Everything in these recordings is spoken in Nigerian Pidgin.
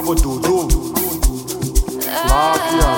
Bravo Dodo. Lafiya.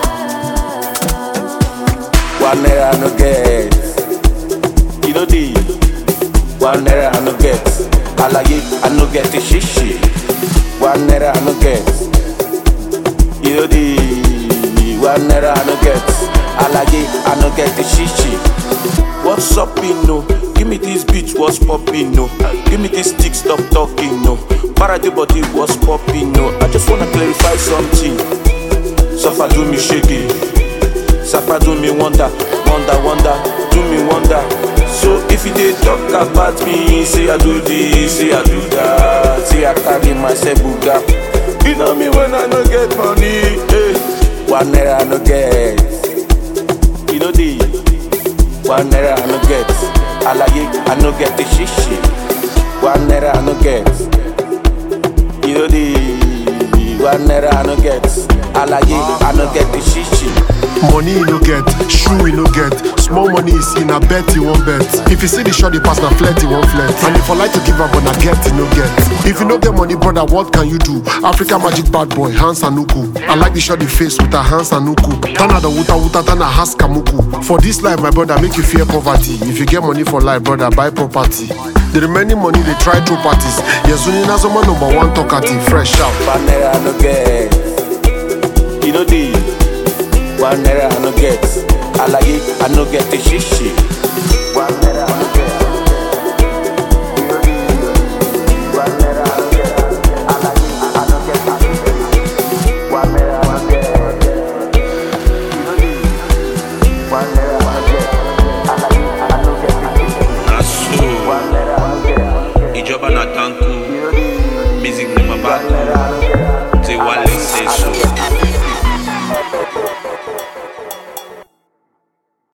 One naira I no get. You know the 1 naira I no get. Alaye I no get the shishi. 1 naira I no get. You know the 1 naira I no get. Alaye I no get the shishi. What's up, no? Give me this beat, what's poppin', no? Give me this stick, stop talking, no? Parade body, what's poppin', no? I just wanna clarify something. Suffer do me shaky. Sapa do me wonder, do me wonder. So if you dey talk about me, say I do this, say I do that, say I carry myself buga. You know me when I no get money, 1 naira I no get. You know the 1 naira I no get. Alaye I no get the shishi. 1 naira I no get. You know the 1 naira I no get. Alaye I no get the shishi. Money you no get, shoe you no get. Small money you see, na bet you won't bet. If you see the shot, you pass, na flirt you won't flirt. And if I like to give up, but na get you no get. If you no get money, brother, what can you do? Africa magic bad boy, Hans Anuku. I like the shot the face with a Hans Anuku. Tana the wuta, tana has kamuku. For this life, my brother, make you fear poverty. If you get money for life, brother, buy property. The remaining money, they try through parties. Yazuni Nazoma #1 talkative, fresh out. 1 naira I no get. You know the 1 naira I no get. Alaye I no get the shishi. 1 naira I no get. You know the 1 naira I no get. Alaye I no get the shishi. 1 naira I no get. You know the 1 naira I no get. Alaye I no get the shishi. Nasu 1 naira I no get. Ìjọba na tanku. Music ni mabatu. Te wale se so.